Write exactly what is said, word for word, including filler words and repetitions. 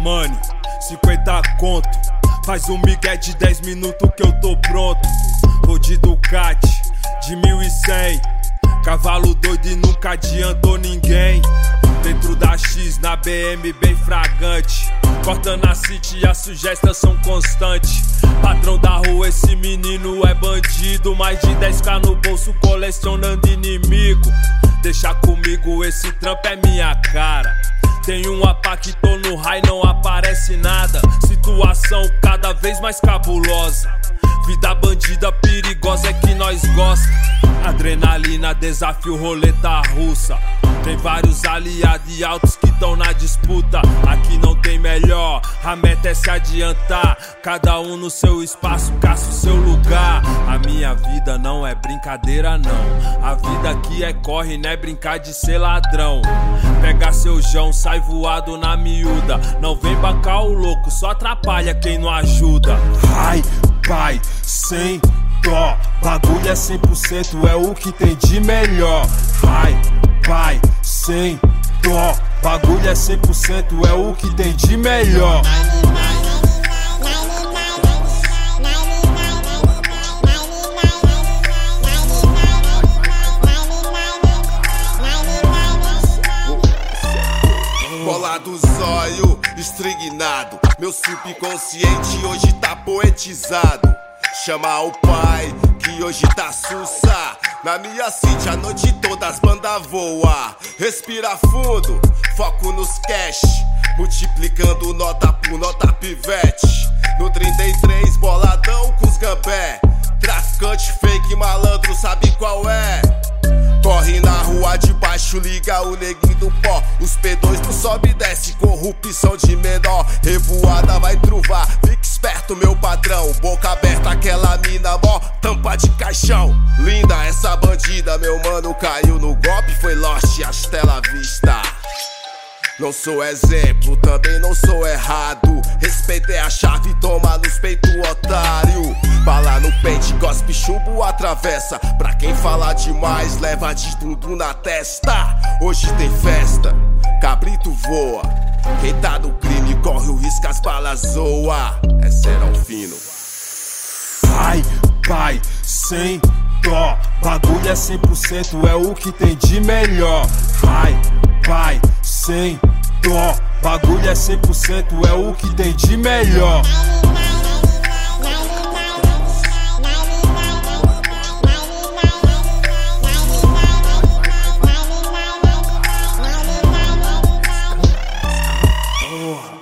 money, cinquenta conto. Faz um migué de dez minutos que eu tô pronto. Vou de Ducati, de mil e cem. Cavalo doido e nunca adiantou ninguém. Dentro da X, na B M bem fragante. Cortando a City e as sugestões são constantes. Patrão da rua, esse menino é bandido. Mais de dez k no bolso colecionando inimigo. Deixa comigo, esse trampo é minha cara. Tem um apa que tô no high, não aparece nada. Situação cada vez mais cabulosa. Vida bandida perigosa é que nós gosta. Adrenalina, desafio, roleta russa. Tem vários aliados e altos que tão na disputa. Aqui não tem melhor, a meta é se adiantar. Cada um no seu espaço, caça o seu lugar. A minha vida não é brincadeira não. A vida aqui é corre, não é brincar de ser ladrão. Pega seu jão, sai voado na miúda. Não vem bancar o louco, só atrapalha quem não ajuda. Ai, pai, sem dó. Bagulho é cem por cento, é o que tem de melhor. Vai, vai, sem dó. Bagulho é cem por cento, é o que tem de melhor. Bola do zóio, estrignado. Meu subconsciente hoje tá poetizado. Chama o pai, que hoje tá sussa. Na minha city a noite toda as bandas voa. Respira fundo, foco nos cash. Multiplicando nota por nota pivete. No trinta e três boladão com os gambé. Traficante fake malandro sabe qual é. Corre na rua de baixo, liga o neguinho do pó. Os P dois não sobe e desce, corrupção de menor. Revoada vai truvar, fica esperto meu patrão. Boca aberta aquela mina mó, tampa de caixão. Linda essa bandida, meu mano caiu no golpe. Foi lost, hasta la vista. Não sou exemplo, também não sou errado. Respeito é a chave, toma nos peitos, otário. Bala no pente, cospe, chumbo, atravessa. Pra quem falar demais, leva de tudo na testa. Hoje tem festa, cabrito voa. Quem tá no crime corre o risco, as balas zoa. É serão fino. Vai, vai, sem dó. Bagulho é cem por cento, é o que tem de melhor. Vai, vai, sem dó. Bagulho é cem por cento, é o que tem de melhor. Porra.